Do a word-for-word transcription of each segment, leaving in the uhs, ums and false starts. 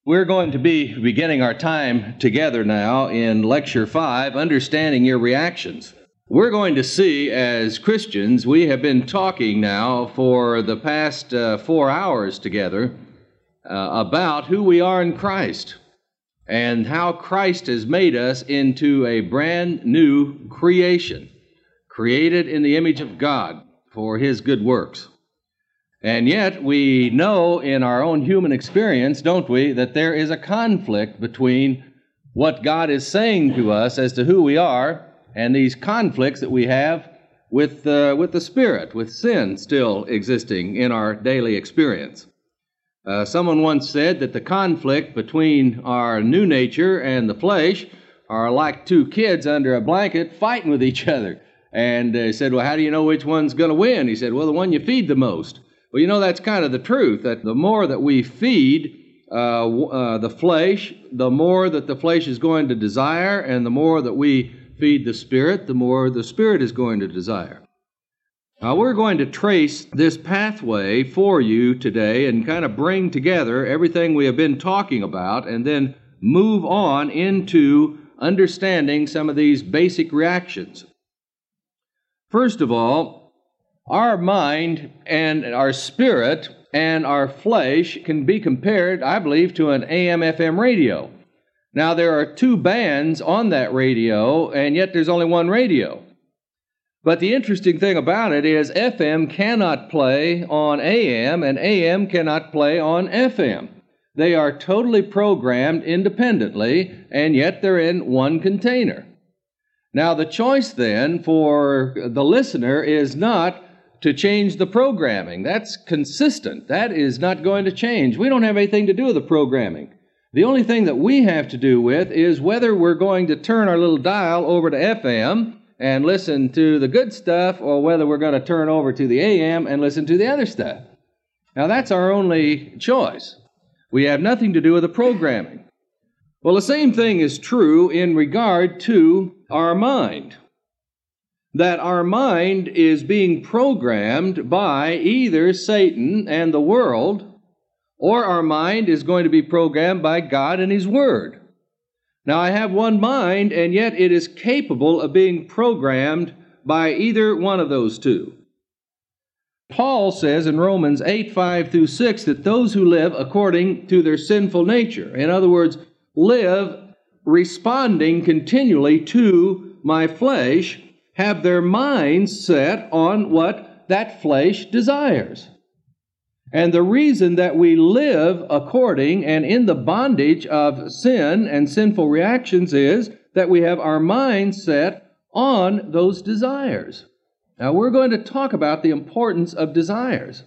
We're going to be beginning our time together now in Lecture five, Understanding Your Reactions. We're going to see, as Christians, we have been talking now for the past uh, four hours together uh, about who we are in Christ and how Christ has made us into a brand new creation, created in the image of God for His good works. And yet we know in our own human experience, don't we, that there is a conflict between what God is saying to us as to who we are and these conflicts that we have with, uh, with the Spirit, with sin still existing in our daily experience. Uh, someone once said that the conflict between our new nature and the flesh are like two kids under a blanket fighting with each other. And they said, well, how do you know which one's going to win? He said, well, the one you feed the most. Well, you know, that's kind of the truth, that the more that we feed uh, uh, the flesh, the more that the flesh is going to desire, and the more that we feed the Spirit, the more the Spirit is going to desire. Now, we're going to trace this pathway for you today and kind of bring together everything we have been talking about and then move on into understanding some of these basic reactions. First of all, our mind and our spirit and our flesh can be compared, I believe, to an A M F M radio. Now, there are two bands on that radio, and yet there's only one radio. But the interesting thing about it is F M cannot play on A M, and A M cannot play on F M. They are totally programmed independently, and yet they're in one container. Now, the choice then for the listener is not to change the programming. That's consistent. That is not going to change. We don't have anything to do with the programming. The only thing that we have to do with is whether we're going to turn our little dial over to F M and listen to the good stuff, or whether we're going to turn over to the A M and listen to the other stuff. Now, that's our only choice. We have nothing to do with the programming. Well, the same thing is true in regard to our mind. That our mind is being programmed by either Satan and the world, or our mind is going to be programmed by God and His Word. Now, I have one mind, and yet it is capable of being programmed by either one of those two. Paul says in Romans eight, five through six, that those who live according to their sinful nature, in other words, live responding continually to my flesh, have their minds set on what that flesh desires. And the reason that we live according and in the bondage of sin and sinful reactions is that we have our minds set on those desires. Now, we're going to talk about the importance of desires.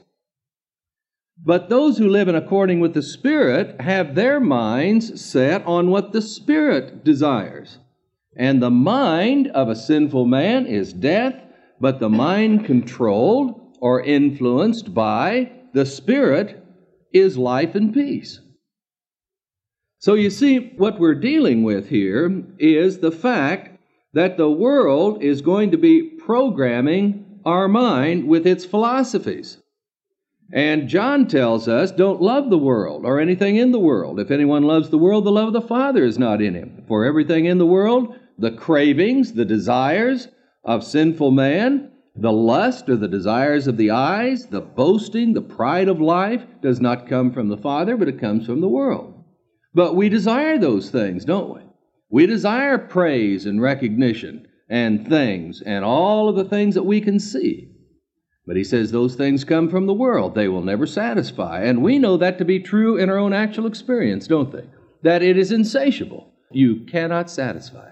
But those who live in according with the Spirit have their minds set on what the Spirit desires. And the mind of a sinful man is death, but the mind controlled or influenced by the Spirit is life and peace. So you see, what we're dealing with here is the fact that the world is going to be programming our mind with its philosophies. And John tells us, don't love the world or anything in the world. If anyone loves the world, the love of the Father is not in him. For everything in the world, the cravings, the desires of sinful man, the lust or the desires of the eyes, the boasting, the pride of life, does not come from the Father, but it comes from the world. But we desire those things, don't we? We desire praise and recognition and things and all of the things that we can see. But he says those things come from the world. They will never satisfy. And we know that to be true in our own actual experience, don't they? That it is insatiable. You cannot satisfy it.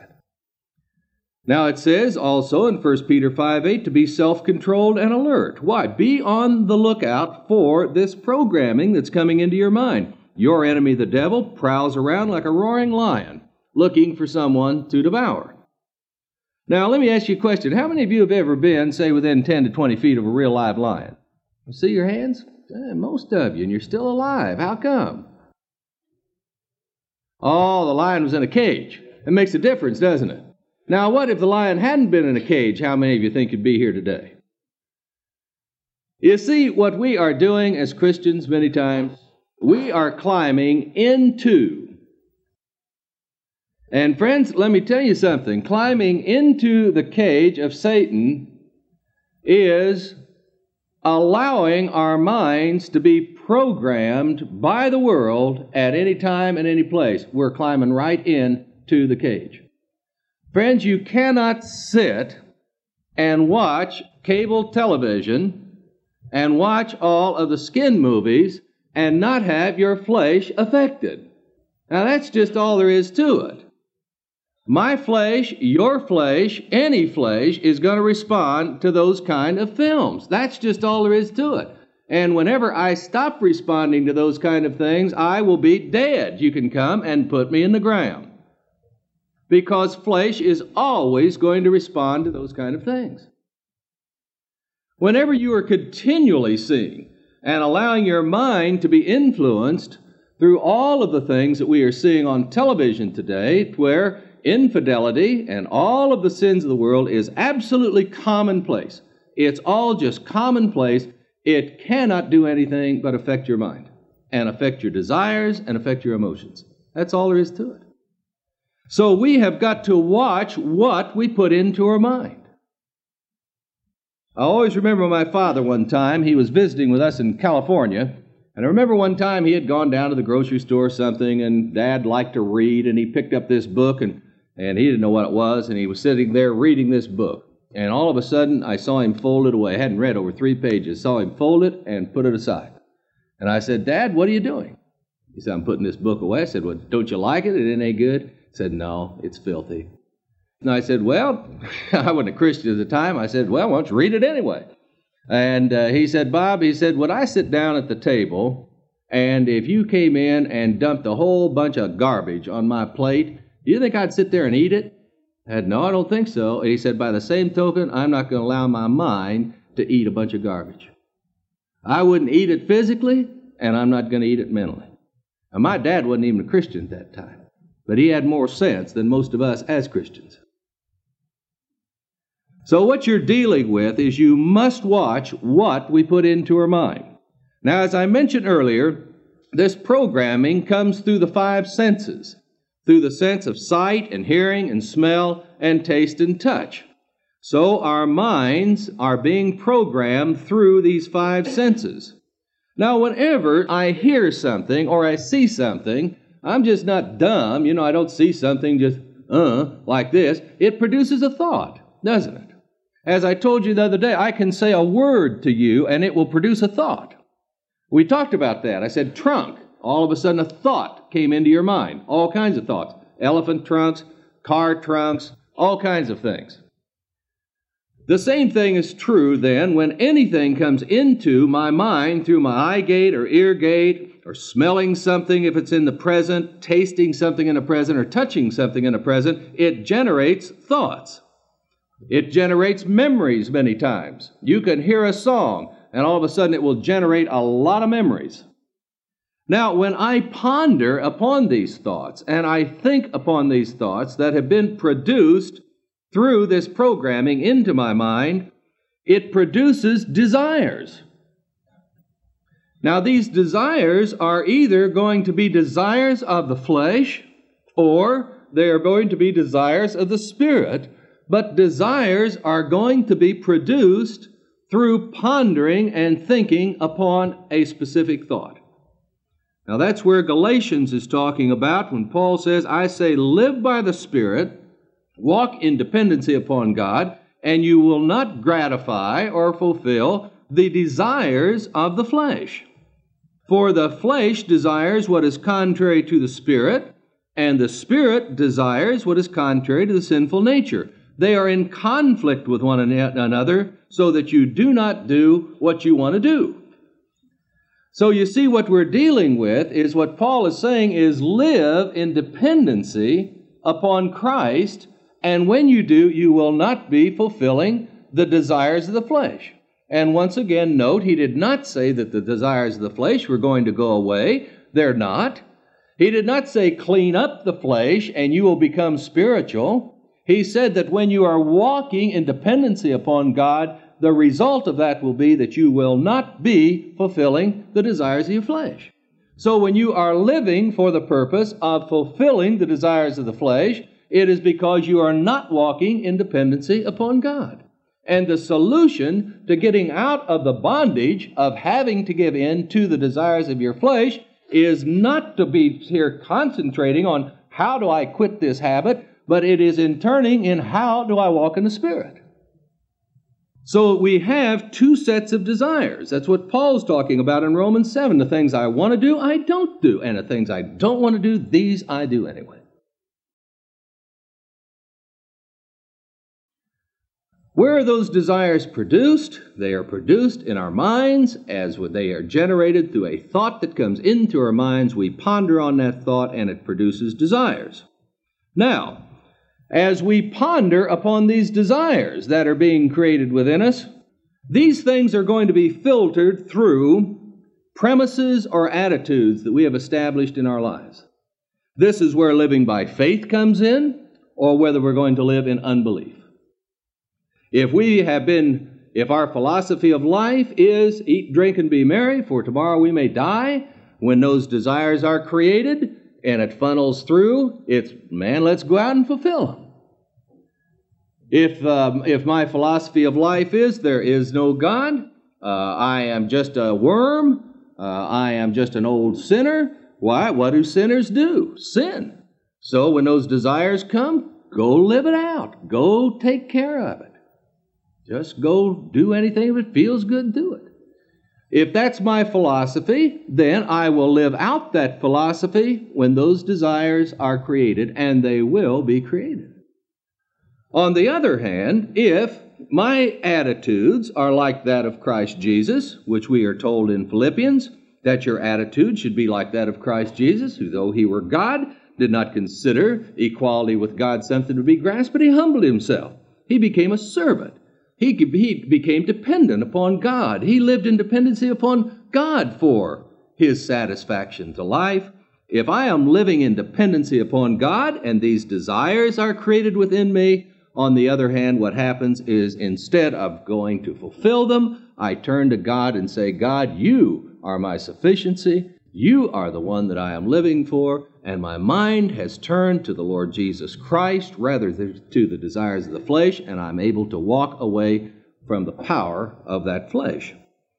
Now it says also in First Peter five eight to be self-controlled and alert. Why? Be on the lookout for this programming that's coming into your mind. Your enemy, the devil, prowls around like a roaring lion, looking for someone to devour. Now, let me ask you a question. How many of you have ever been, say, within ten to twenty feet of a real live lion? See your hands? Eh, most of you, and you're still alive. How come? Oh, the lion was in a cage. It makes a difference, doesn't it? Now, what if the lion hadn't been in a cage? How many of you think you'd be here today? You see, what we are doing as Christians many times, We are climbing into. And friends, let me tell you something. Climbing into the cage of Satan is allowing our minds to be programmed by the world at any time and any place. We're climbing right in to the cage. Friends, you cannot sit and watch cable television and watch all of the skin movies and not have your flesh affected. Now, that's just all there is to it. My flesh, your flesh, any flesh is going to respond to those kind of films. That's just all there is to it. And whenever I stop responding to those kind of things, I will be dead. You can come and put me in the ground. Because flesh is always going to respond to those kind of things. Whenever you are continually seeing and allowing your mind to be influenced through all of the things that we are seeing on television today, where infidelity and all of the sins of the world is absolutely commonplace. It's all just commonplace. It cannot do anything but affect your mind and affect your desires and affect your emotions. That's all there is to it. So we have got to watch what we put into our mind. I always remember my father one time, he was visiting with us in California, and I remember one time he had gone down to the grocery store or something, and Dad liked to read, and he picked up this book, and, and he didn't know what it was, and he was sitting there reading this book. And all of a sudden, I saw him fold it away. I hadn't read over three pages. Saw him fold it and put it aside. And I said, Dad, what are you doing? He said, I'm putting this book away. I said, well, don't you like it? It ain't any good? He said, no, it's filthy. And I said, well, I wasn't a Christian at the time. I said, well, why don't you read it anyway? And uh, he said, Bob, he said, would I sit down at the table, and if you came in and dumped a whole bunch of garbage on my plate, do you think I'd sit there and eat it? I said, no, I don't think so. And he said, by the same token, I'm not going to allow my mind to eat a bunch of garbage. I wouldn't eat it physically, and I'm not going to eat it mentally. Now, my dad wasn't even a Christian at that time, but he had more sense than most of us as Christians. So what you're dealing with is you must watch what we put into our mind. Now, as I mentioned earlier, this programming comes through the five senses, through the sense of sight and hearing and smell and taste and touch. So our minds are being programmed through these five senses. Now, whenever I hear something or I see something, I'm just not dumb. You know, I don't see something just, uh, like this. It produces a thought, doesn't it? As I told you the other day, I can say a word to you and it will produce a thought. We talked about that. I said trunk. All of a sudden a thought came into your mind. All kinds of thoughts. Elephant trunks, car trunks, all kinds of things. The same thing is true then when anything comes into my mind through my eye gate or ear gate, or smelling something if it's in the present, tasting something in the present, or touching something in the present, it generates thoughts. It generates memories many times. You can hear a song, and all of a sudden it will generate a lot of memories. Now, when I ponder upon these thoughts, and I think upon these thoughts that have been produced through this programming into my mind, it produces desires. Now, these desires are either going to be desires of the flesh, or they are going to be desires of the Spirit, but desires are going to be produced through pondering and thinking upon a specific thought. Now, that's where Galatians is talking about when Paul says, I say, live by the Spirit, walk in dependency upon God, and you will not gratify or fulfill the desires of the flesh. For the flesh desires what is contrary to the Spirit, and the Spirit desires what is contrary to the sinful nature. They are in conflict with one another so that you do not do what you want to do. So you see, what we're dealing with is what Paul is saying is live in dependency upon Christ, and when you do, you will not be fulfilling the desires of the flesh. And once again, note, he did not say that the desires of the flesh were going to go away. They're not. He did not say clean up the flesh and you will become spiritual. He said that when you are walking in dependency upon God, the result of that will be that you will not be fulfilling the desires of your flesh. So when you are living for the purpose of fulfilling the desires of the flesh, it is because you are not walking in dependency upon God. And the solution to getting out of the bondage of having to give in to the desires of your flesh is not to be here concentrating on how do I quit this habit, but it is in turning in how do I walk in the Spirit. So we have two sets of desires. That's what Paul's talking about in Romans seven. The things I want to do, I don't do. And the things I don't want to do, these I do anyway. Where are those desires produced? They are produced in our minds as they are generated through a thought that comes into our minds. We ponder on that thought and it produces desires. Now, as we ponder upon these desires that are being created within us, these things are going to be filtered through premises or attitudes that we have established in our lives. This is where living by faith comes in, or whether we're going to live in unbelief. If we have been, if our philosophy of life is eat, drink, and be merry, for tomorrow we may die, when those desires are created and it funnels through, it's, man, let's go out and fulfill them. If, um, if my philosophy of life is there is no God, uh, I am just a worm, uh, I am just an old sinner, why, what do sinners do? Sin. So when those desires come, go live it out. Go take care of it. Just go do anything if it feels good, do it. If that's my philosophy, then I will live out that philosophy when those desires are created, and they will be created. On the other hand, if my attitudes are like that of Christ Jesus, which we are told in Philippians, that your attitude should be like that of Christ Jesus, who though he were God, did not consider equality with God something to be grasped, but he humbled himself. He became a servant. He, he became dependent upon God. He lived in dependency upon God for his satisfaction to life. If I am living in dependency upon God and these desires are created within me, on the other hand, what happens is instead of going to fulfill them, I turn to God and say, God, you are my sufficiency. You are the one that I am living for, and my mind has turned to the Lord Jesus Christ rather than to the desires of the flesh, and I'm able to walk away from the power of that flesh.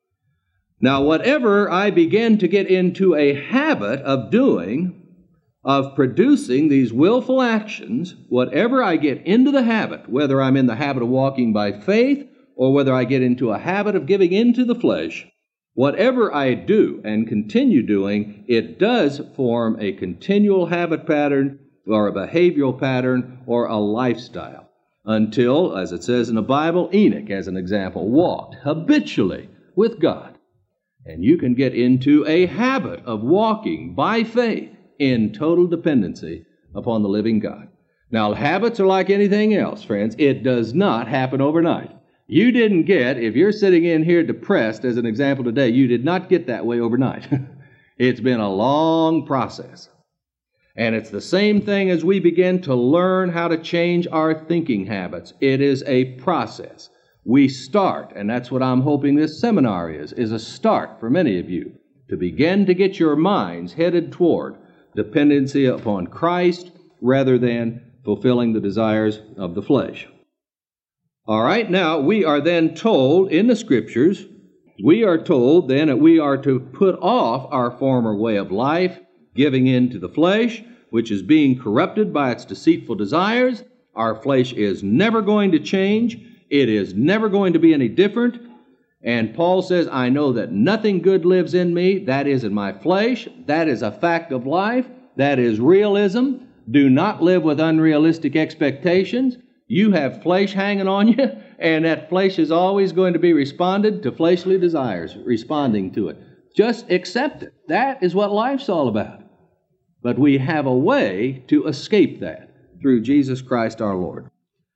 Now, whatever I begin to get into a habit of doing, of producing these willful actions, whatever I get into the habit, whether I'm in the habit of walking by faith or whether I get into a habit of giving into the flesh, whatever I do and continue doing, it does form a continual habit pattern or a behavioral pattern or a lifestyle until, as it says in the Bible, Enoch, as an example, walked habitually with God. And you can get into a habit of walking by faith in total dependency upon the living God. Now, habits are like anything else, friends. It does not happen overnight. You didn't get, if you're sitting in here depressed, as an example today, you did not get that way overnight. It's been a long process. And it's the same thing as we begin to learn how to change our thinking habits. It is a process. We start, and that's what I'm hoping this seminar is, is a start for many of you to begin to get your minds headed toward dependency upon Christ rather than fulfilling the desires of the flesh. All right, now we are then told in the Scriptures, we are told then that we are to put off our former way of life, giving in to the flesh, which is being corrupted by its deceitful desires. Our flesh is never going to change. It is never going to be any different. And Paul says, I know that nothing good lives in me. That is in my flesh. That is a fact of life. That is realism. Do not live with unrealistic expectations. You have flesh hanging on you, and that flesh is always going to be responded to fleshly desires, responding to it. Just accept it. That is what life's all about. But we have a way to escape that through Jesus Christ our Lord.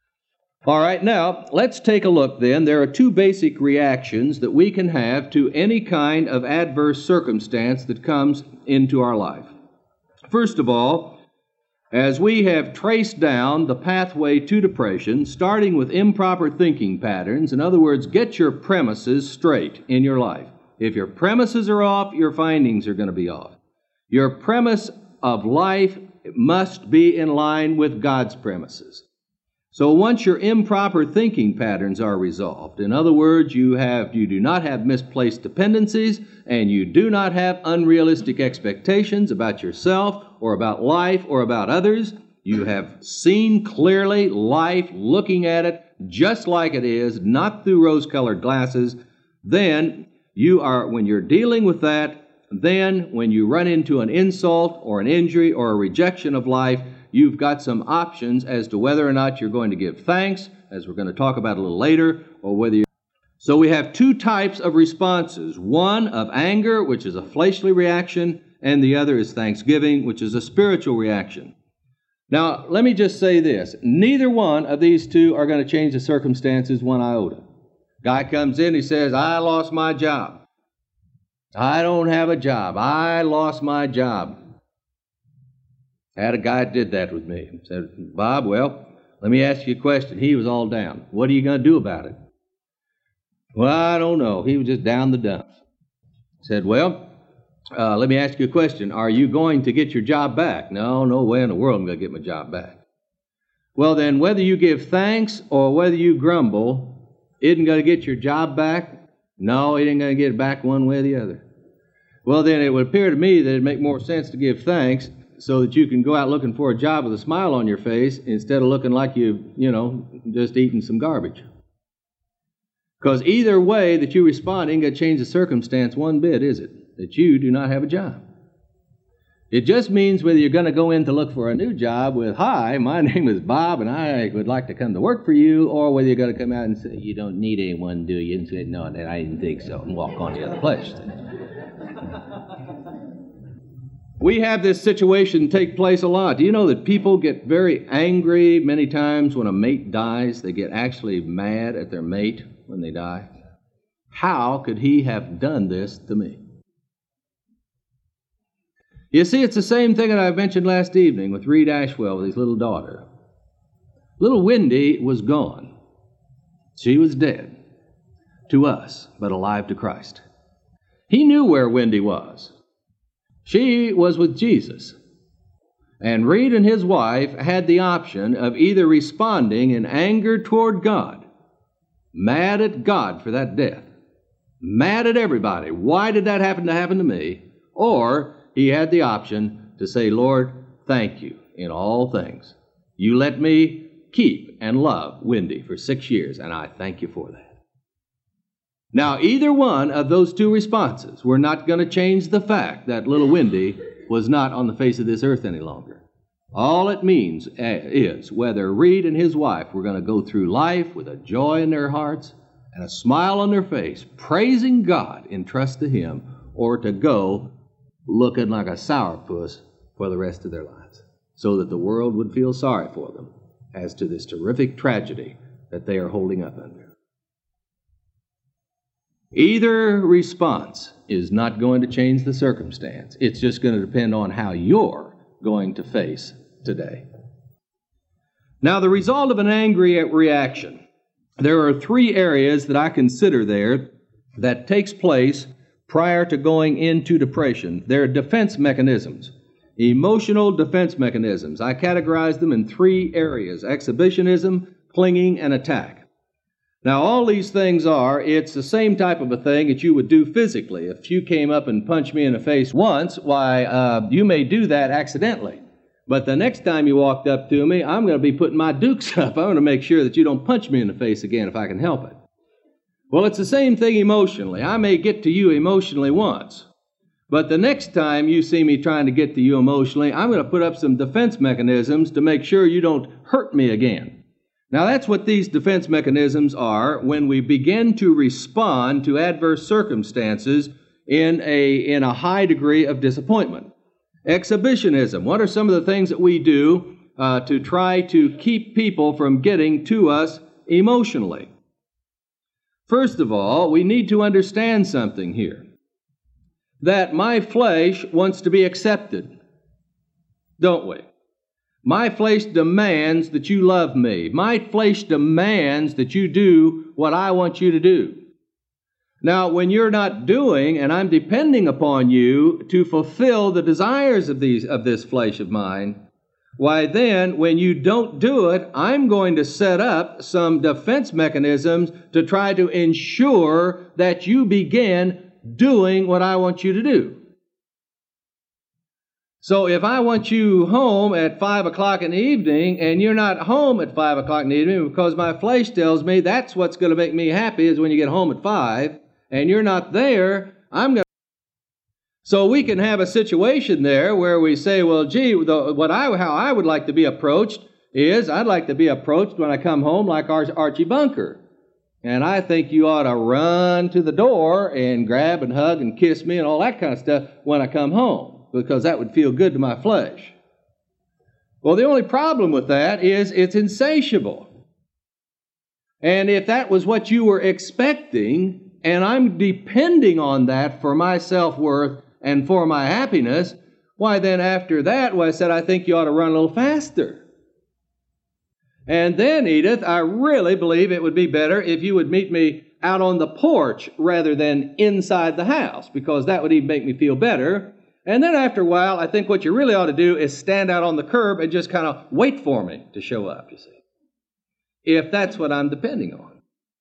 All right, now, let's take a look then. There are two basic reactions that we can have to any kind of adverse circumstance that comes into our life. First of all, as we have traced down the pathway to depression, starting with improper thinking patterns, in other words, get your premises straight in your life. If your premises are off, your findings are going to be off. Your premise of life must be in line with God's premises. So once your improper thinking patterns are resolved, in other words, you have you do not have misplaced dependencies and you do not have unrealistic expectations about yourself or about life or about others, you have seen clearly life, looking at it just like it is, not through rose-colored glasses, then you are, when you're dealing with that, then when you run into an insult or an injury or a rejection of life, you've got some options as to whether or not you're going to give thanks, as we're going to talk about a little later, or whether you... So we have two types of responses. One of anger, which is a fleshly reaction, and the other is thanksgiving, which is a spiritual reaction. Now, let me just say this. Neither one of these two are going to change the circumstances one iota. Guy comes in, he says, I lost my job. I don't have a job. I lost my job. I had a guy that did that with me. He said, Bob, well, let me ask you a question. He was all down. What are you going to do about it? Well, I don't know. He was just down the dumps. I said, well, uh, let me ask you a question. Are you going to get your job back? No, no way in the world I'm going to get my job back. Well, then, whether you give thanks or whether you grumble, isn't going to get your job back? No, it ain't going to get it back one way or the other. Well, then it would appear to me that it'd make more sense to give thanks so that you can go out looking for a job with a smile on your face instead of looking like you've, you know, just eaten some garbage. Because either way that you respond ain't going to change the circumstance one bit, is it? That you do not have a job. It just means whether you're going to go in to look for a new job with, hi, my name is Bob and I would like to come to work for you, or whether you're going to come out and say, you don't need anyone, do you? And say, no, I didn't think so, and walk on to the other place. We have this situation take place a lot. Do you know that people get very angry many times when a mate dies? They get actually mad at their mate when they die. How could he have done this to me? You see, it's the same thing that I mentioned last evening with Reed Ashwell with his little daughter. Little Wendy was gone. She was dead to us, but alive to Christ. He knew where Wendy was. She was with Jesus. And Reed and his wife had the option of either responding in anger toward God, mad at God for that death, mad at everybody. Why did that happen to happen to me? Or he had the option to say, Lord, thank you in all things. You let me keep and love Wendy for six years, and I thank you for that. Now, either one of those two responses were not going to change the fact that little Wendy was not on the face of this earth any longer. All it means is whether Reed and his wife were going to go through life with a joy in their hearts and a smile on their face, praising God in trust to Him, or to go looking like a sourpuss for the rest of their lives, so that the world would feel sorry for them as to this terrific tragedy that they are holding up under. Either response is not going to change the circumstance. It's just going to depend on how you're going to face today. Now, the result of an angry reaction. There are three areas that I consider there that takes place prior to going into depression. They're defense mechanisms, emotional defense mechanisms. I categorize them in three areas: exhibitionism, clinging, and attack. Now, all these things are, it's the same type of a thing that you would do physically. If you came up and punched me in the face once, why, uh, you may do that accidentally. But the next time you walked up to me, I'm going to be putting my dukes up. I'm going to make sure that you don't punch me in the face again if I can help it. Well, it's the same thing emotionally. I may get to you emotionally once, but the next time you see me trying to get to you emotionally, I'm going to put up some defense mechanisms to make sure you don't hurt me again. Now, that's what these defense mechanisms are when we begin to respond to adverse circumstances in a, in a high degree of disappointment. Exhibitionism. What are some of the things that we do uh, to try to keep people from getting to us emotionally? First of all, we need to understand something here. That my flesh wants to be accepted, don't we? My flesh demands that you love me. My flesh demands that you do what I want you to do. Now, when you're not doing, and I'm depending upon you to fulfill the desires of these of this flesh of mine, why then, when you don't do it, I'm going to set up some defense mechanisms to try to ensure that you begin doing what I want you to do. So if I want you home at five o'clock in the evening and you're not home at five o'clock in the evening because my flesh tells me that's what's going to make me happy is when you get home at five, and you're not there, I'm going to... So we can have a situation there where we say, well, gee, the, what I, how I would like to be approached is I'd like to be approached when I come home like Archie Bunker. And I think you ought to run to the door and grab and hug and kiss me and all that kind of stuff when I come home, because that would feel good to my flesh. Well, the only problem with that is it's insatiable. And if that was what you were expecting, and I'm depending on that for my self-worth and for my happiness, why then after that, well, I said, I think you ought to run a little faster. And then, Edith, I really believe it would be better if you would meet me out on the porch rather than inside the house, because that would even make me feel better. And then after a while, I think what you really ought to do is stand out on the curb and just kind of wait for me to show up, you see, if that's what I'm depending on.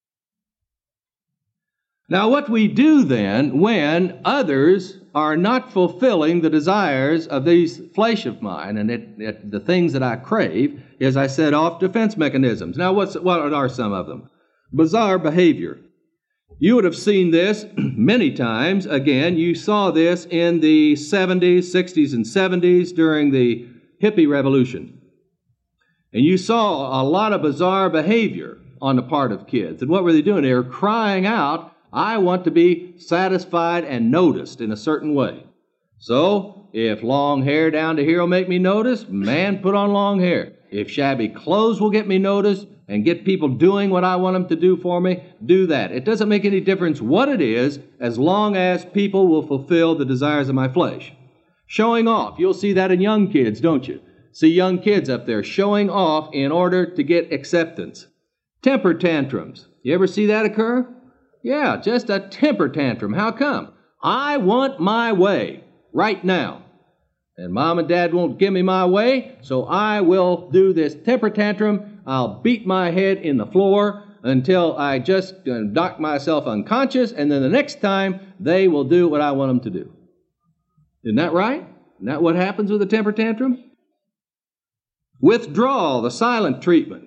Now, what we do then when others are not fulfilling the desires of these flesh of mine and it, it, the things that I crave is, I set off defense mechanisms. Now, what's, what are some of them? Bizarre behavior. You would have seen this many times. Again, you saw this in the seventies, sixties, and seventies during the hippie revolution. And you saw a lot of bizarre behavior on the part of kids. And what were they doing? They were crying out, I want to be satisfied and noticed in a certain way. So, if long hair down to here will make me noticed, man, put on long hair. If shabby clothes will get me noticed and get people doing what I want them to do for me, do that. It doesn't make any difference what it is, as long as people will fulfill the desires of my flesh. Showing off. You'll see that in young kids, don't you? See young kids up there showing off in order to get acceptance. Temper tantrums. You ever see that occur? Yeah, just a temper tantrum. How come? I want my way right now. And Mom and Dad won't give me my way, so I will do this temper tantrum. I'll beat my head in the floor until I just uh, knock myself unconscious, and then the next time they will do what I want them to do. Isn't that right? Isn't that what happens with a temper tantrum? Withdrawal, the silent treatment.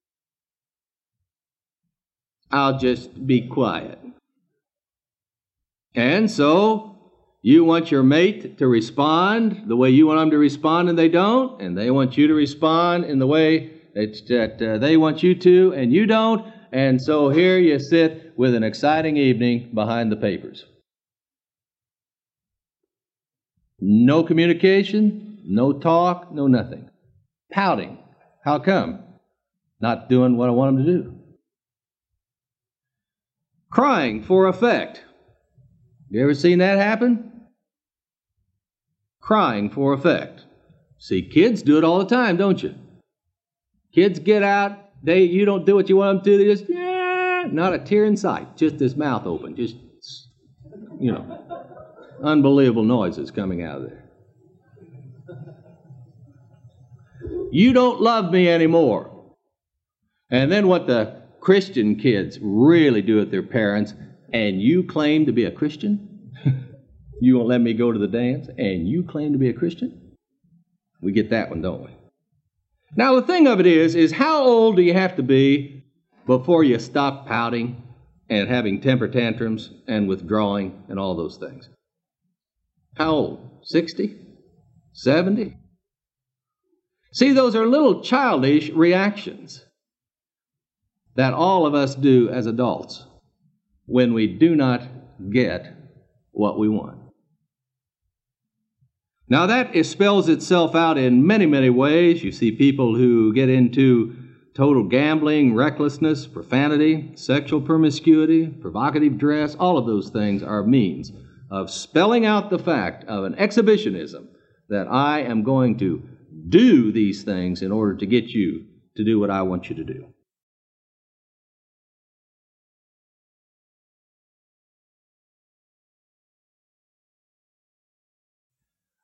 I'll just be quiet. And so you want your mate to respond the way you want them to respond, and they don't, and they want you to respond in the way that, that uh, they want you to, and you don't, and so here you sit with an exciting evening behind the papers. No communication, no talk, no nothing. Pouting. How come? Not doing what I want them to do. Crying for effect. You ever seen that happen? Crying for effect. See, kids do it all the time, don't you? Kids get out, they you don't do what you want them to, they just, yeah, not a tear in sight, just this mouth open, just, you know, unbelievable noises coming out of there. You don't love me anymore. And then what the Christian kids really do with their parents, and you claim to be a Christian? You won't let me go to the dance, and you claim to be a Christian? We get that one, don't we? Now, the thing of it is, is how old do you have to be before you stop pouting and having temper tantrums and withdrawing and all those things? How old? sixty? seventy? See, those are little childish reactions that all of us do as adults when we do not get what we want. Now that is, spells itself out in many, many ways. You see people who get into total gambling, recklessness, profanity, sexual promiscuity, provocative dress. All of those things are means of spelling out the fact of an exhibitionism that I am going to do these things in order to get you to do what I want you to do.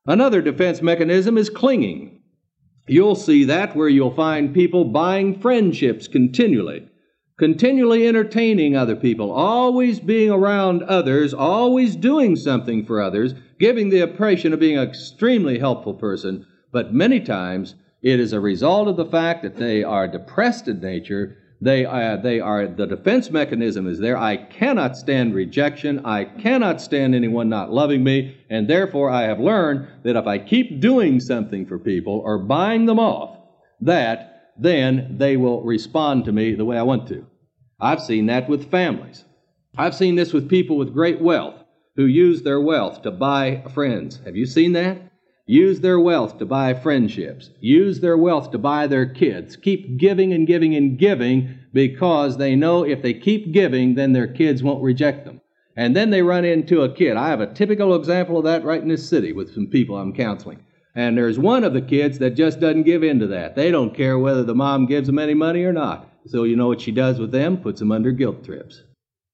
Another defense mechanism is clinging. You'll see that where you'll find people buying friendships continually, continually entertaining other people, always being around others, always doing something for others, giving the impression of being an extremely helpful person, but many times it is a result of the fact that they are depressed in nature. They are, they are, the defense mechanism is there. I cannot stand rejection. I cannot stand anyone not loving me. And therefore, I have learned that if I keep doing something for people or buying them off, that then they will respond to me the way I want to. I've seen that with families. I've seen this with people with great wealth who use their wealth to buy friends. Have you seen that? Use their wealth to buy friendships. Use their wealth to buy their kids. Keep giving and giving and giving because they know if they keep giving, then their kids won't reject them. And then they run into a kid. I have a typical example of that right in this city with some people I'm counseling. And there's one of the kids that just doesn't give in to that. They don't care whether the mom gives them any money or not. So you know what she does with them? Puts them under guilt trips.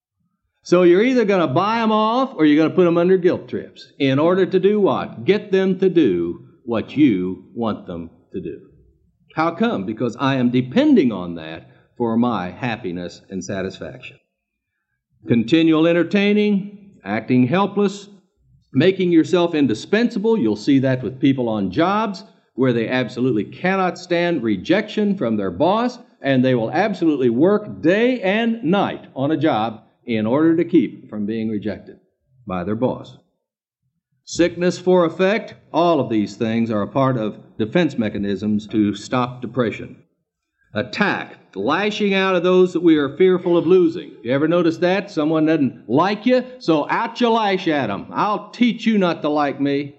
So you're either going to buy them off or you're going to put them under guilt trips. In order to do what? Get them to do what you want them to do. How come? Because I am depending on that for my happiness and satisfaction. Continual entertaining, acting helpless, making yourself indispensable. You'll see that with people on jobs where they absolutely cannot stand rejection from their boss, and they will absolutely work day and night on a job in order to keep from being rejected by their boss. Sickness for effect, all of these things are a part of defense mechanisms to stop depression. Attack, lashing out at those that we are fearful of losing. You ever notice that? Someone doesn't like you, so out you lash at them. I'll teach you not to like me.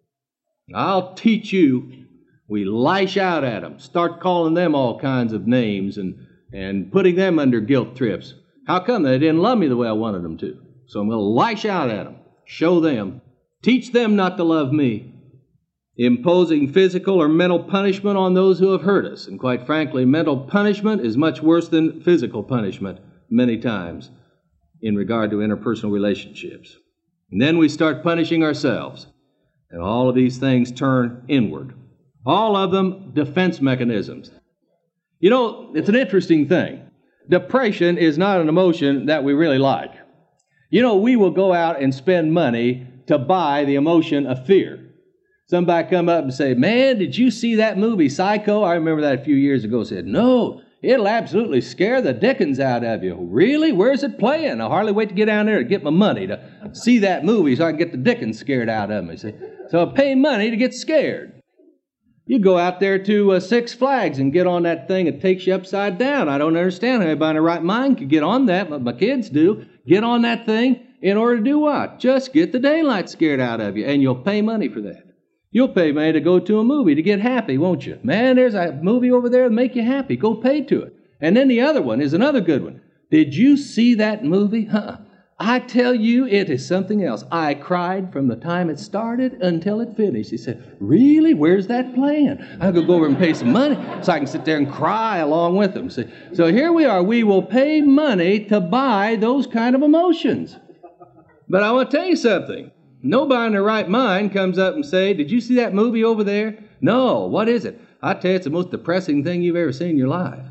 I'll teach you. We lash out at them, start calling them all kinds of names and, and putting them under guilt trips. How come they didn't love me the way I wanted them to? So I'm going to lash out at them, show them, teach them not to love me. Imposing physical or mental punishment on those who have hurt us. And quite frankly, mental punishment is much worse than physical punishment many times in regard to interpersonal relationships. And then we start punishing ourselves. And all of these things turn inward. All of them defense mechanisms. You know, it's an interesting thing. Depression is not an emotion that we really like. You know, we will go out and spend money to buy the emotion of fear. Somebody come up and say, man, did you see that movie, Psycho? I remember that a few years ago. Said, no, it'll absolutely scare the dickens out of you. Really? Where's it playing? I hardly wait to get down there to get my money to see that movie so I can get the dickens scared out of me. See? So I pay money to get scared. You go out there to uh, Six Flags and get on that thing. It takes you upside down. I don't understand how anybody in their right mind could get on that, but my kids do. Get on that thing in order to do what? Just get the daylight scared out of you, and you'll pay money for that. You'll pay money to go to a movie to get happy, won't you? Man, there's a movie over there that make you happy. Go pay to it. And then the other one is another good one. Did you see that movie? Huh? I tell you, it is something else. I cried from the time it started until it finished. He said, really? Where's that playing? I'll go over and pay some money so I can sit there and cry along with them. See? So here we are. We will pay money to buy those kind of emotions. But I want to tell you something. Nobody in their right mind comes up and say, did you see that movie over there? No. What is it? I tell you, it's the most depressing thing you've ever seen in your life.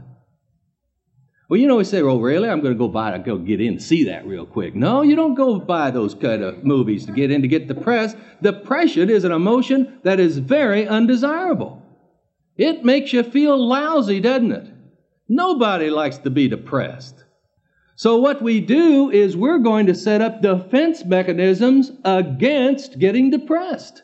Well, you know, we say, oh, really? I'm going to go buy it, go get in and see that real quick. No, you don't go buy those kind of movies to get in to get depressed. Depression is an emotion that is very undesirable. It makes you feel lousy, doesn't it? Nobody likes to be depressed. So what we do is we're going to set up defense mechanisms against getting depressed.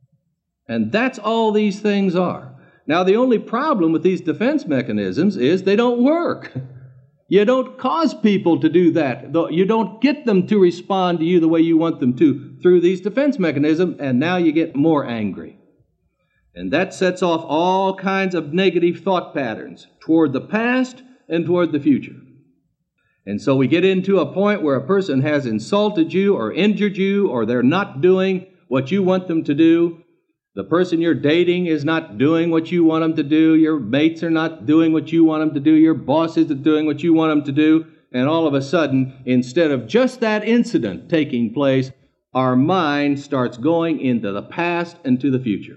And that's all these things are. Now, the only problem with these defense mechanisms is they don't work. You don't cause people to do that. You don't get them to respond to you the way you want them to through these defense mechanisms, and now you get more angry. And that sets off all kinds of negative thought patterns toward the past and toward the future. And so we get into a point where a person has insulted you or injured you, or they're not doing what you want them to do. The person you're dating is not doing what you want them to do. Your mates are not doing what you want them to do. Your boss isn't doing what you want them to do. And all of a sudden, instead of just that incident taking place, our mind starts going into the past and to the future.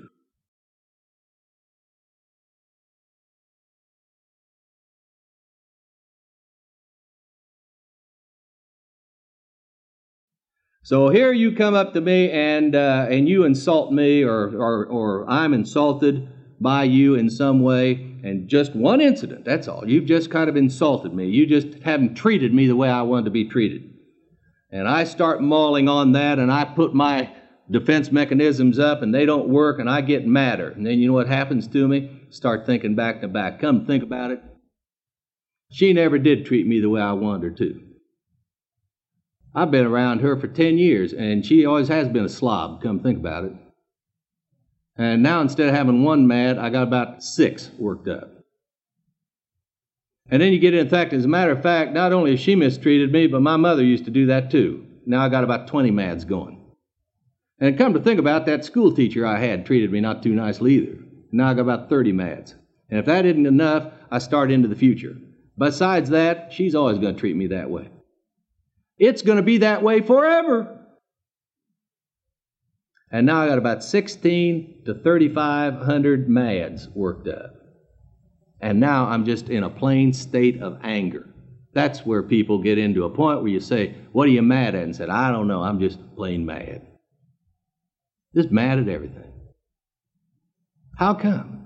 So here you come up to me and uh, and you insult me, or, or or I'm insulted by you in some way, and just one incident, that's all. You've just kind of insulted me. You just haven't treated me the way I wanted to be treated. And I start mauling on that, and I put my defense mechanisms up, and they don't work, and I get madder. And then you know what happens to me? Start thinking back to back. Come to think about it, she never did treat me the way I wanted her to. I've been around her for ten years, and she always has been a slob, come think about it. And now instead of having one mad, I got about six worked up. And then you get in fact, as a matter of fact, not only has she mistreated me, but my mother used to do that too. Now I got about twenty mads going. And come to think about it, that school teacher I had treated me not too nicely either. Now I got about thirty mads. And if that isn't enough, I start into the future. Besides that, she's always going to treat me that way. It's going to be that way forever. And now I got about sixteen to thirty-five hundred mads worked up. And now I'm just in a plain state of anger. That's where people get into a point where you say, what are you mad at? And said, I don't know, I'm just plain mad. Just mad at everything. How come?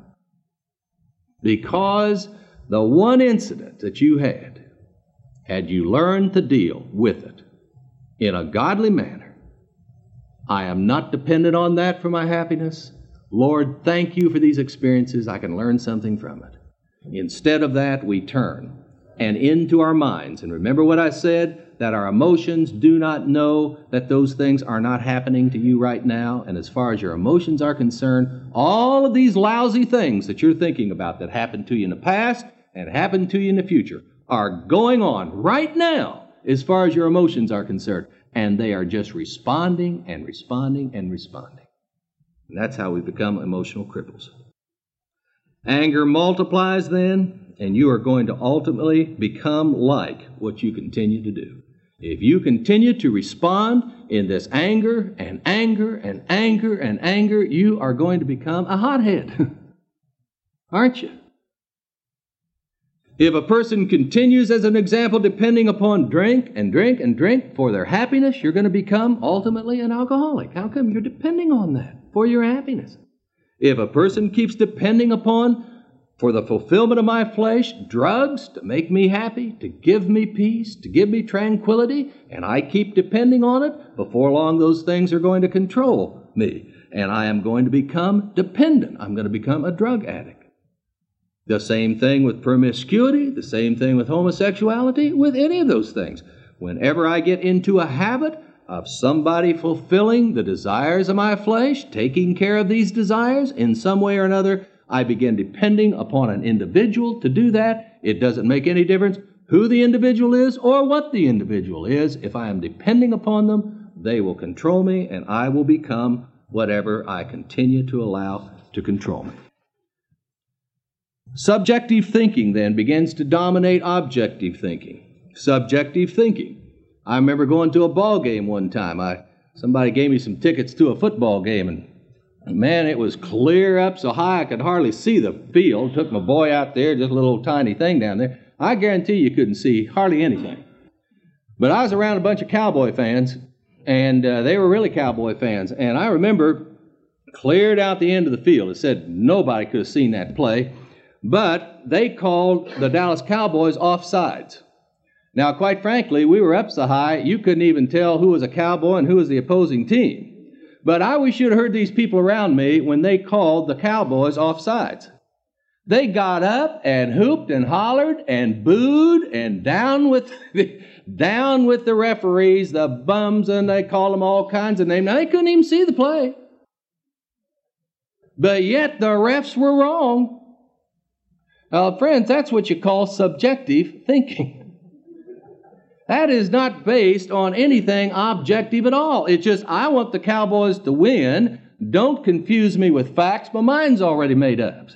Because the one incident that you had, had you learned to deal with it in a godly manner, I am not dependent on that for my happiness. Lord, thank you for these experiences. I can learn something from it. Instead of that, we turn and into our minds. And remember what I said, that our emotions do not know that those things are not happening to you right now. And as far as your emotions are concerned, all of these lousy things that you're thinking about that happened to you in the past and happened to you in the future are going on right now as far as your emotions are concerned. And they are just responding and responding and responding. And that's how we become emotional cripples. Anger multiplies then, and you are going to ultimately become like what you continue to do. If you continue to respond in this anger and anger and anger and anger, you are going to become a hothead. Aren't you? If a person continues, as an example, depending upon drink and drink and drink for their happiness, you're going to become ultimately an alcoholic. How come? You're depending on that for your happiness. If a person keeps depending upon, for the fulfillment of my flesh, drugs to make me happy, to give me peace, to give me tranquility, and I keep depending on it, before long those things are going to control me, and I am going to become dependent. I'm going to become a drug addict. The same thing with promiscuity, the same thing with homosexuality, with any of those things. Whenever I get into a habit of somebody fulfilling the desires of my flesh, taking care of these desires in some way or another, I begin depending upon an individual to do that. It doesn't make any difference who the individual is or what the individual is. If I am depending upon them, they will control me, and I will become whatever I continue to allow to control me. Subjective thinking then begins to dominate objective thinking. Subjective thinking. I remember going to a ball game one time. I somebody gave me some tickets to a football game, and man, it was clear up so high I could hardly see the field. Took my boy out there, just a little tiny thing down there. I guarantee you couldn't see hardly anything. But I was around a bunch of Cowboy fans, and uh, they were really Cowboy fans. And I remember cleared out the end of the field. It said nobody could have seen that play. But they called the Dallas Cowboys offsides. Now, quite frankly, we were up so high, you couldn't even tell who was a Cowboy and who was the opposing team. But I wish you'd have heard these people around me when they called the Cowboys offsides. They got up and hooped and hollered and booed and down with the, down with the referees, the bums, and they called them all kinds of names. Now, they couldn't even see the play. But yet the refs were wrong. Uh, friends, that's what you call subjective thinking. That is not based on anything objective at all. It's just, I want the Cowboys to win. Don't confuse me with facts. My mind's already made up.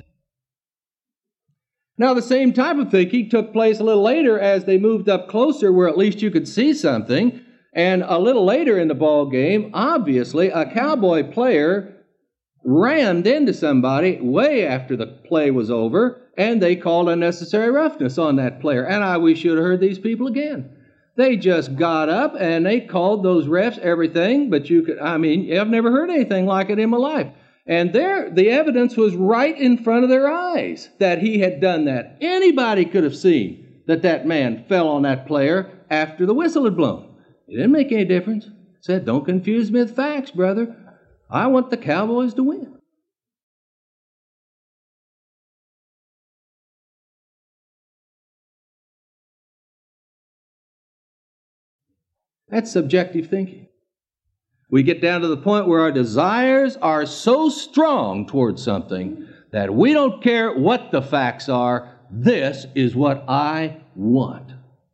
Now, the same type of thinking took place a little later as they moved up closer where at least you could see something. And a little later in the ball game, obviously, a Cowboy player rammed into somebody way after the play was over, and they called unnecessary roughness on that player. And I wish you'd have heard these people again. They just got up and they called those refs everything, but you could, I mean, I've never heard anything like it in my life. And there, the evidence was right in front of their eyes that he had done that. Anybody could have seen that that man fell on that player after the whistle had blown. It didn't make any difference. It said, don't confuse me with facts, brother. I want the Cowboys to win. That's subjective thinking. We get down to the point where our desires are so strong towards something that we don't care what the facts are. This is what I want.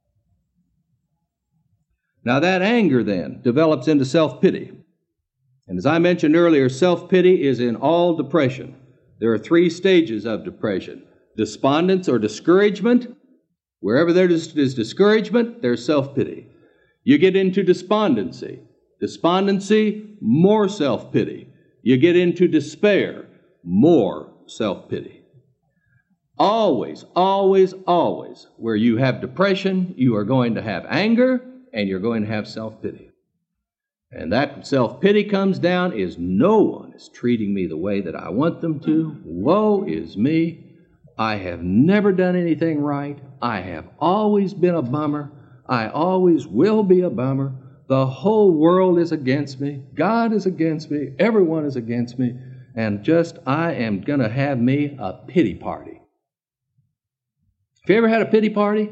Now that anger then develops into self-pity. And as I mentioned earlier, self-pity is in all depression. There are three stages of depression. Despondence or discouragement. Wherever there is discouragement, there's self-pity. You get into despondency. Despondency, more self-pity. You get into despair, more self-pity. Always, always, always, where you have depression, you are going to have anger, and you're going to have self-pity. And that self-pity comes down is no one is treating me the way that I want them to. Woe is me. I have never done anything right. I have always been a bummer. I always will be a bummer. The whole world is against me. God is against me. Everyone is against me. And just, I am going to have me a pity party. Have you ever had a pity party?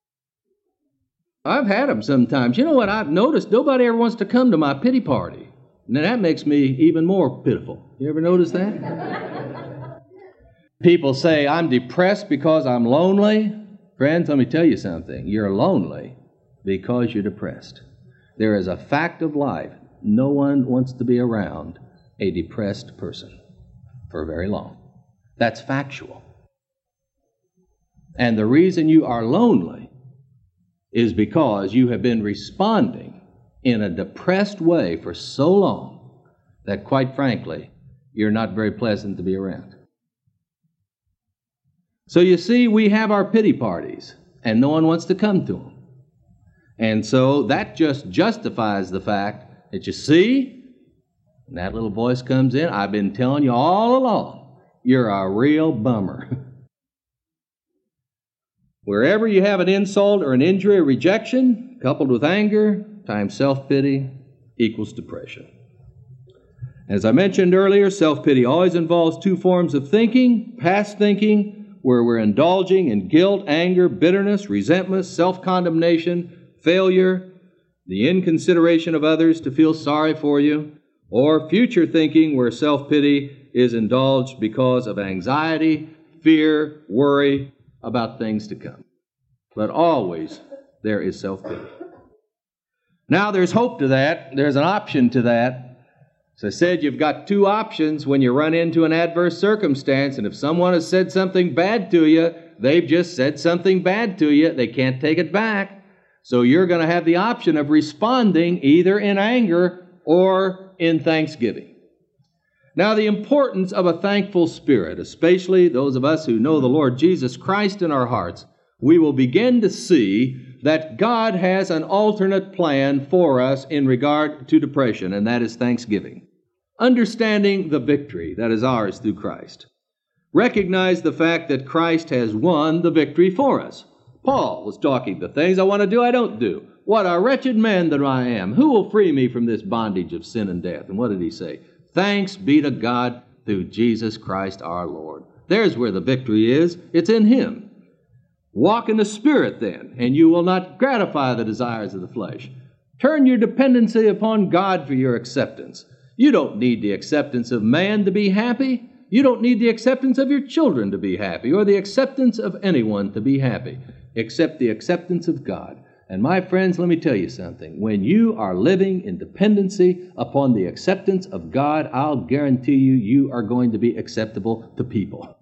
I've had them sometimes. You know what I've noticed? Nobody ever wants to come to my pity party. And that makes me even more pitiful. You ever notice that? People say, I'm depressed because I'm lonely. Friends, let me tell you something. You're lonely because you're depressed. There is a fact of life. No one wants to be around a depressed person for very long. That's factual. And the reason you are lonely is because you have been responding in a depressed way for so long that, quite frankly, you're not very pleasant to be around. So you see, we have our pity parties, and no one wants to come to them. And so that just justifies the fact that, you see, and that little voice comes in, I've been telling you all along, you're a real bummer. Wherever you have an insult or an injury or rejection, coupled with anger, times self-pity, equals depression. As I mentioned earlier, self-pity always involves two forms of thinking: past thinking, where we're indulging in guilt, anger, bitterness, resentment, self-condemnation, failure, the inconsideration of others to feel sorry for you, or future thinking, where self-pity is indulged because of anxiety, fear, worry about things to come. But always there is self-pity. Now there's hope to that. There's an option to that. As I said, you've got two options when you run into an adverse circumstance, and if someone has said something bad to you, they've just said something bad to you. They can't take it back. So you're going to have the option of responding either in anger or in thanksgiving. Now, the importance of a thankful spirit, especially those of us who know the Lord Jesus Christ in our hearts, we will begin to see that God has an alternate plan for us in regard to depression, and that is thanksgiving. Understanding the victory that is ours through Christ. Recognize the fact that Christ has won the victory for us. Paul was talking, the things I want to do, I don't do. What a wretched man that I am. Who will free me from this bondage of sin and death? And what did he say? Thanks be to God through Jesus Christ our Lord. There's where the victory is. It's in Him. Walk in the Spirit then, and you will not gratify the desires of the flesh. Turn your dependency upon God for your acceptance. You don't need the acceptance of man to be happy. You don't need the acceptance of your children to be happy, or the acceptance of anyone to be happy, except the acceptance of God. And my friends, let me tell you something. When you are living in dependency upon the acceptance of God, I'll guarantee you, you are going to be acceptable to people.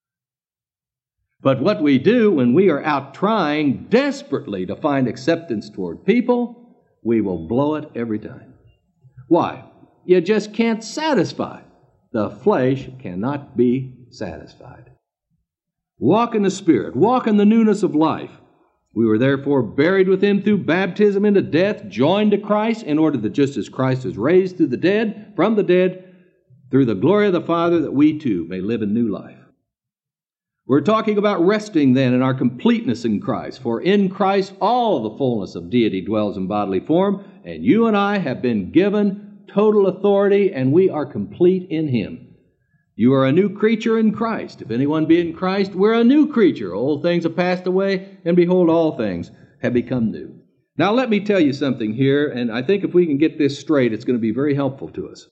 But what we do when we are out trying desperately to find acceptance toward people, we will blow it every time. Why? You just can't satisfy. The flesh cannot be satisfied. Walk in the Spirit. Walk in the newness of life. We were therefore buried with him through baptism into death, joined to Christ, in order that just as Christ was raised through the dead, from the dead, through the glory of the Father, that we too may live a new life. We're talking about resting then in our completeness in Christ. For in Christ all the fullness of deity dwells in bodily form, and you and I have been given total authority, and we are complete in him. You are a new creature in Christ. If anyone be in Christ, we're a new creature. Old things have passed away, and behold, all things have become new. Now let me tell you something here, and I think if we can get this straight, it's going to be very helpful to us.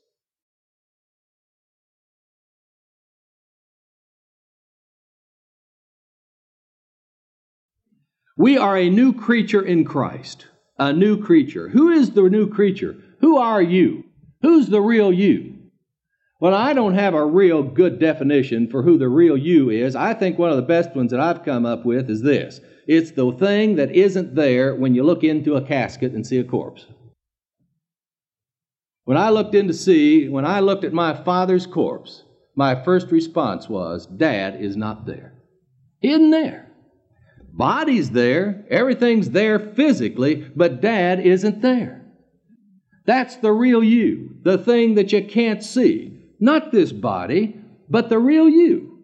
We are a new creature in Christ. A new creature. Who is the new creature? Who are you? Who's the real you? Well, I don't have a real good definition for who the real you is. I think one of the best ones that I've come up with is this. It's the thing that isn't there when you look into a casket and see a corpse. When I looked in to see, when I looked at my father's corpse, my first response was, Dad is not there. He isn't there. Body's there. Everything's there physically, but Dad isn't there. That's the real you, the thing that you can't see. Not this body, but the real you.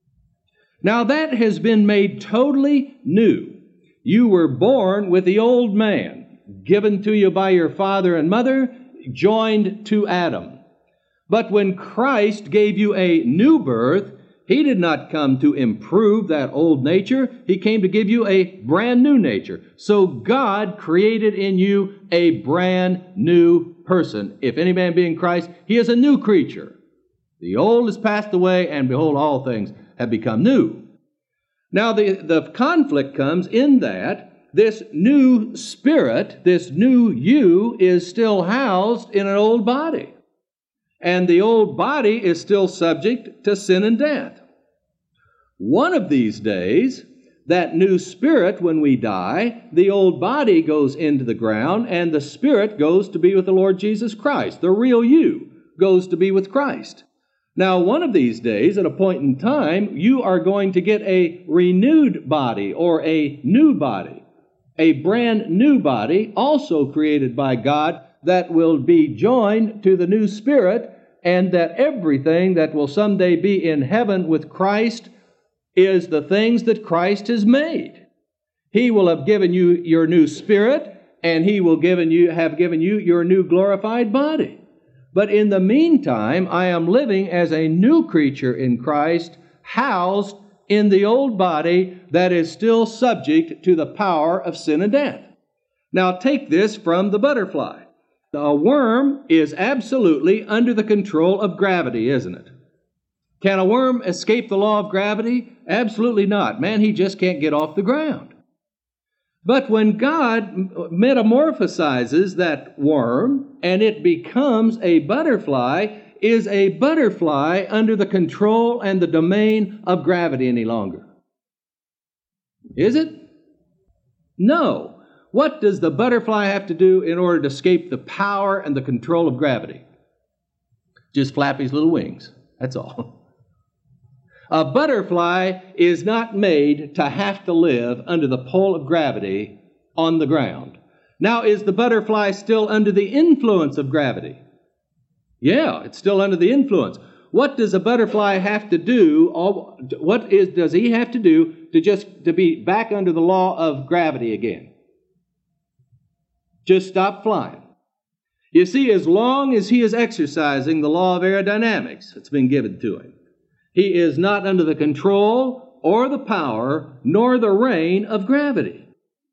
Now that has been made totally new. You were born with the old man, given to you by your father and mother, joined to Adam. But when Christ gave you a new birth, he did not come to improve that old nature. He came to give you a brand new nature. So God created in you a brand new person. If any man be in Christ, he is a new creature. The old has passed away, and behold, all things have become new. Now, the, the conflict comes in that this new spirit, this new you, is still housed in an old body. And the old body is still subject to sin and death. One of these days, that new spirit, when we die, the old body goes into the ground, and the spirit goes to be with the Lord Jesus Christ. The real you goes to be with Christ. Now, one of these days, at a point in time, you are going to get a renewed body or a new body, a brand new body, also created by God, that will be joined to the new spirit, and that everything that will someday be in heaven with Christ is the things that Christ has made. He will have given you your new spirit, and He will given you, have given you your new glorified body. But in the meantime, I am living as a new creature in Christ, housed in the old body that is still subject to the power of sin and death. Now take this from the butterfly. A worm is absolutely under the control of gravity, isn't it? Can a worm escape the law of gravity? Absolutely not. Man, he just can't get off the ground. But when God metamorphosizes that worm and it becomes a butterfly, is a butterfly under the control and the domain of gravity any longer? Is it? No. What does the butterfly have to do in order to escape the power and the control of gravity? Just flap his little wings. That's all. A butterfly is not made to have to live under the pull of gravity on the ground. Now, is the butterfly still under the influence of gravity? Yeah, it's still under the influence. What does a butterfly have to do? What is, does he have to do to just to be back under the law of gravity again? Just stop flying. You see, as long as he is exercising the law of aerodynamics that's been given to him, he is not under the control or the power nor the reign of gravity.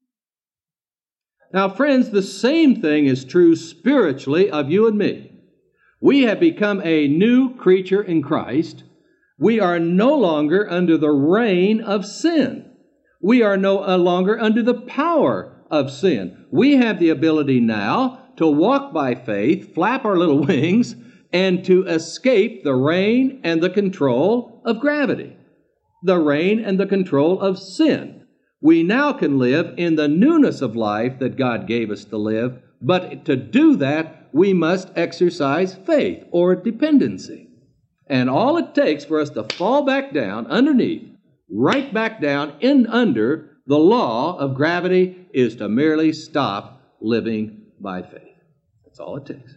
Now, friends, the same thing is true spiritually of you and me. We have become a new creature in Christ. We are no longer under the reign of sin. We are no longer under the power of sin. We have the ability now to walk by faith, flap our little wings, and to escape the reign and the control of gravity, the reign and the control of sin. We now can live in the newness of life that God gave us to live But to do that, we must exercise faith or dependency. And all it takes for us to fall back down underneath, right back down in under the law of gravity, is to merely stop living by faith. That's all it takes.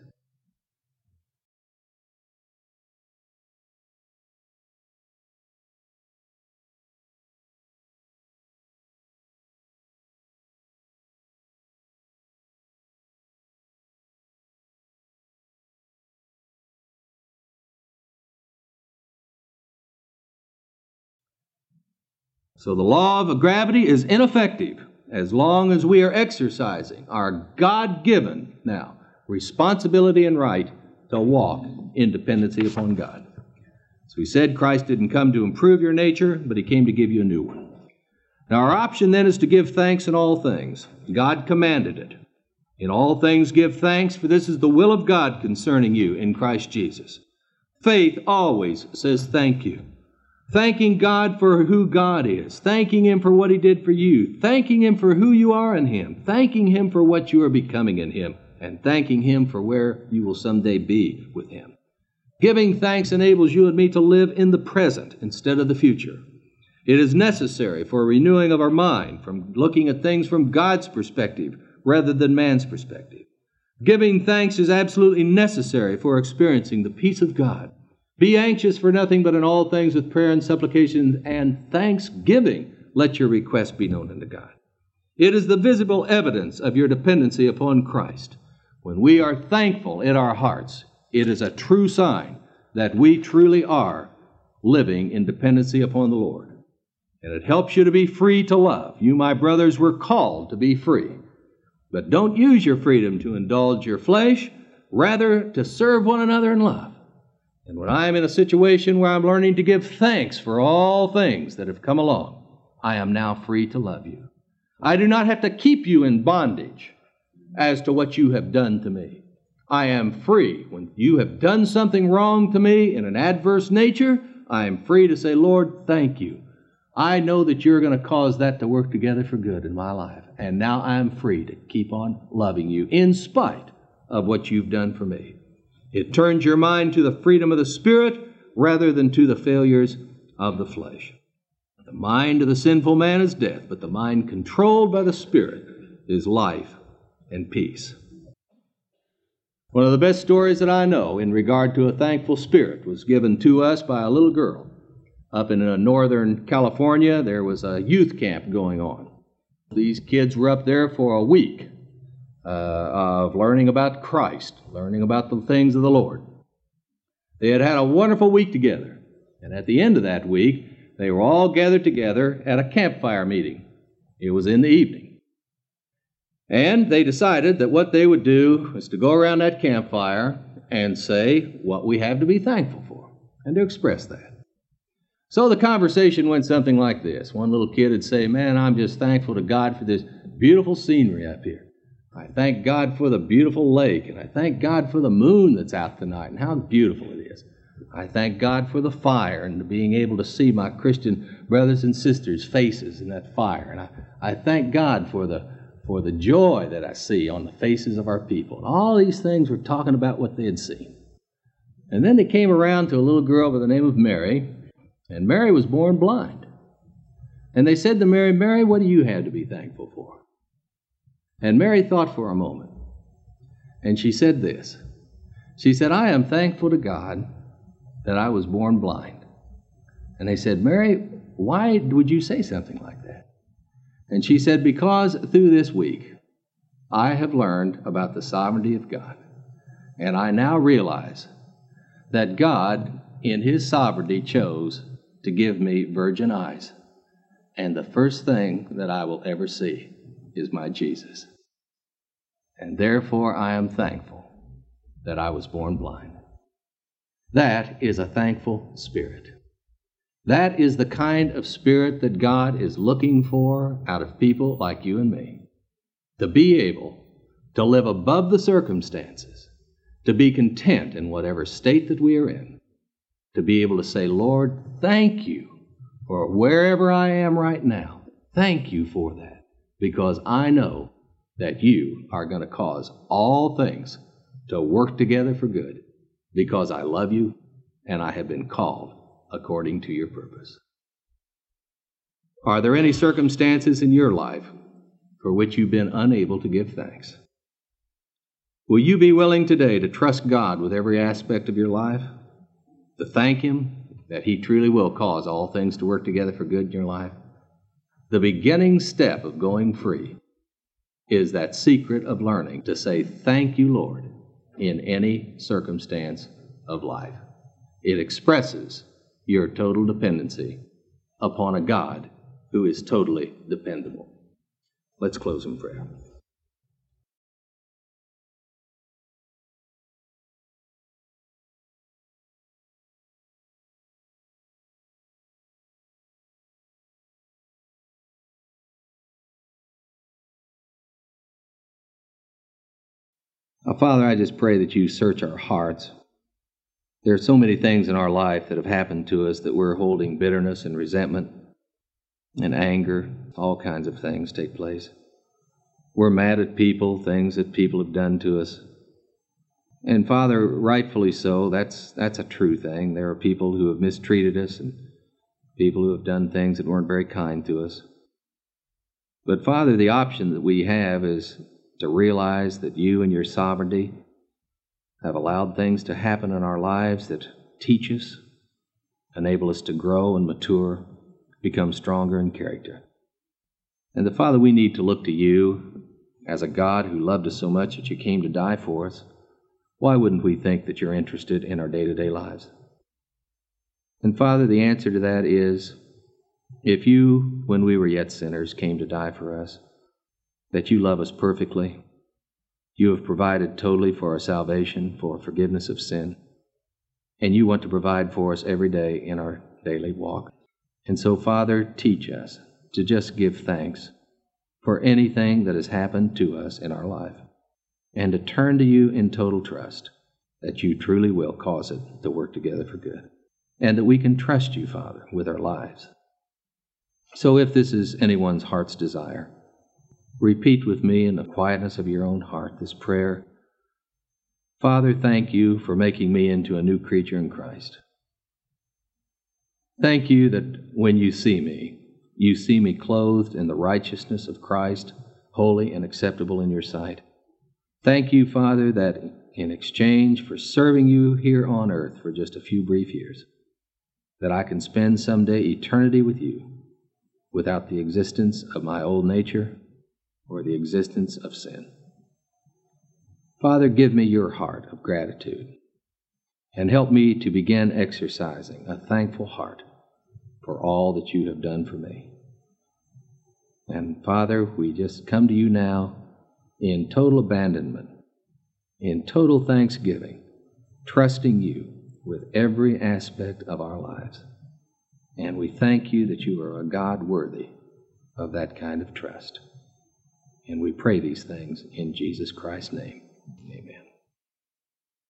So the law of gravity is ineffective as long as we are exercising our God-given, now, responsibility and right to walk in dependency upon God. So we said Christ didn't come to improve your nature, but He came to give you a new one. Now our option then is to give thanks in all things. God commanded it. In all things give thanks, for this is the will of God concerning you in Christ Jesus. Faith always says thank you. Thanking God for who God is, thanking Him for what He did for you, thanking Him for who you are in Him, thanking Him for what you are becoming in Him, and thanking Him for where you will someday be with Him. Giving thanks enables you and me to live in the present instead of the future. It is necessary for a renewing of our mind from looking at things from God's perspective rather than man's perspective. Giving thanks is absolutely necessary for experiencing the peace of God. Be anxious for nothing, but in all things with prayer and supplication and thanksgiving, let your requests be known unto God. It is the visible evidence of your dependency upon Christ. When we are thankful in our hearts, it is a true sign that we truly are living in dependency upon the Lord. And it helps you to be free to love. You, my brothers, were called to be free. But don't use your freedom to indulge your flesh, rather to serve one another in love. And when I am in a situation where I'm learning to give thanks for all things that have come along, I am now free to love you. I do not have to keep you in bondage as to what you have done to me. I am free. When you have done something wrong to me in an adverse nature, I am free to say, Lord, thank you. I know that you're going to cause that to work together for good in my life. And now I am free to keep on loving you in spite of what you've done for me. It turns your mind to the freedom of the Spirit rather than to the failures of the flesh. The mind of the sinful man is death, but the mind controlled by the Spirit is life and peace. One of the best stories that I know in regard to a thankful spirit was given to us by a little girl. Up in uh, northern California, there was a youth camp going on. These kids were up there for a week. Uh, of learning about Christ, learning about the things of the Lord. They had had a wonderful week together, and at the end of that week, they were all gathered together at a campfire meeting. It was in the evening. And they decided that what they would do was to go around that campfire and say what we have to be thankful for, and to express that. So the conversation went something like this. One little kid would say, man, I'm just thankful to God for this beautiful scenery up here. I thank God for the beautiful lake, and I thank God for the moon that's out tonight and how beautiful it is. I thank God for the fire and being able to see my Christian brothers and sisters' faces in that fire. And I, I thank God for the, for the joy that I see on the faces of our people. And all these things were talking about what they had seen. And then they came around to a little girl by the name of Mary, and Mary was born blind. And they said to Mary, Mary, what do you have to be thankful for? And Mary thought for a moment, and she said this. She said, I am thankful to God that I was born blind. And they said, Mary, why would you say something like that? And she said, because through this week, I have learned about the sovereignty of God. And I now realize that God, in His sovereignty, chose to give me virgin eyes. And the first thing that I will ever see is my Jesus. And therefore I am thankful that I was born blind. That is a thankful spirit. That is the kind of spirit that God is looking for out of people like you and me. To be able to live above the circumstances, to be content in whatever state that we are in, to be able to say, Lord, thank you for wherever I am right now. Thank you for that, because I know that you are going to cause all things to work together for good because I love you and I have been called according to your purpose. Are there any circumstances in your life for which you've been unable to give thanks? Will you be willing today to trust God with every aspect of your life, to thank Him that He truly will cause all things to work together for good in your life? The beginning step of going free is that secret of learning to say, thank you, Lord, in any circumstance of life. It expresses your total dependency upon a God who is totally dependable. Let's close in prayer. Now, Father, I just pray that you search our hearts. There are so many things in our life that have happened to us that we're holding bitterness and resentment and anger. All kinds of things take place. We're mad at people, things that people have done to us. And Father, rightfully so, that's that's a true thing. There are people who have mistreated us and people who have done things that weren't very kind to us. But Father, the option that we have is to realize that you and your sovereignty have allowed things to happen in our lives that teach us, enable us to grow and mature, become stronger in character. And that, Father, we need to look to you as a God who loved us so much that you came to die for us. Why wouldn't we think that you're interested in our day-to-day lives? And Father, the answer to that is, if you, when we were yet sinners, came to die for us, that you love us perfectly. You have provided totally for our salvation, for forgiveness of sin, and you want to provide for us every day in our daily walk. And so, Father, teach us to just give thanks for anything that has happened to us in our life, and to turn to you in total trust that you truly will cause it to work together for good, and that we can trust you, Father, with our lives. So if this is anyone's heart's desire, repeat with me in the quietness of your own heart this prayer. Father, thank you for making me into a new creature in Christ. Thank you that when you see me, you see me clothed in the righteousness of Christ, holy and acceptable in your sight. Thank you, Father, that in exchange for serving you here on earth for just a few brief years, that I can spend someday eternity with you without the existence of my old nature or the existence of sin. Father, give me your heart of gratitude and help me to begin exercising a thankful heart for all that you have done for me. And Father, we just come to you now in total abandonment, in total thanksgiving, trusting you with every aspect of our lives. And we thank you that you are a God worthy of that kind of trust. And we pray these things in Jesus Christ's name. Amen.